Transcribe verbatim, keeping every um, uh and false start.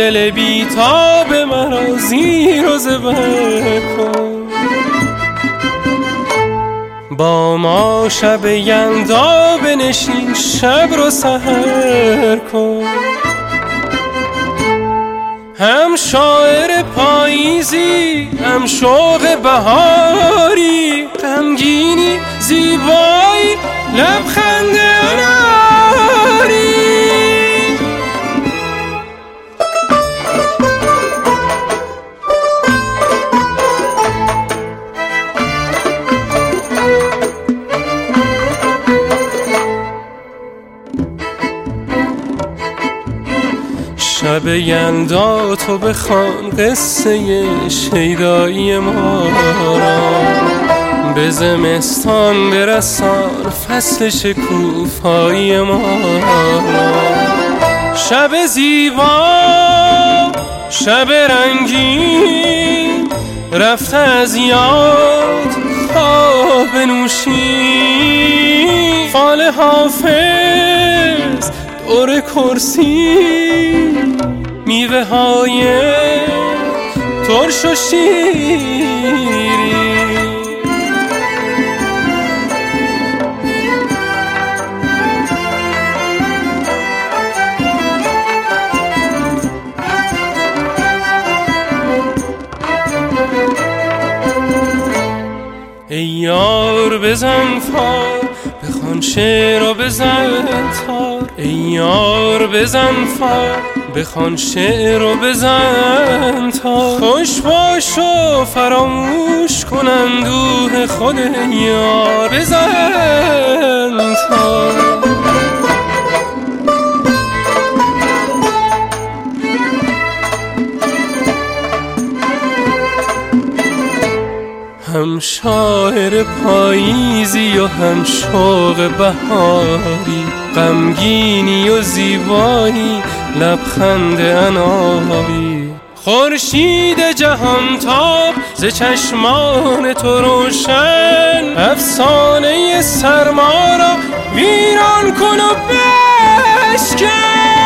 دل بیتاب مرا زیر و زبر کن. با ما شب یلدا بنشین شب رو سحر کن. هم شاعر پاییزی هم شوق بهاری، غمگینی زیبایی لبخند اناری. شب یلدا تو بخوان قصه شیدایی ما را، به زمستان برسان فصل شکوفایی ما را. شب زیبا شب رنگین رفته از یاد خواب نوشین، فال حافظ دور کرسی میوه های ترش و شیرین. ای یار بزن فار بخوان شعر و بزن تار، ای یار بزن فار بخوان شعر و بزن تار. خوش باش و فراموش کن اندوه خود یار، بزن تار. هم شاعر پاییزی و هم شوق بهاری، غمگینی و زیبایی لبخند اناری. خورشید جهان تاب ز چشمان تو روشن، افسانه سرما را ویران کن و بشکن.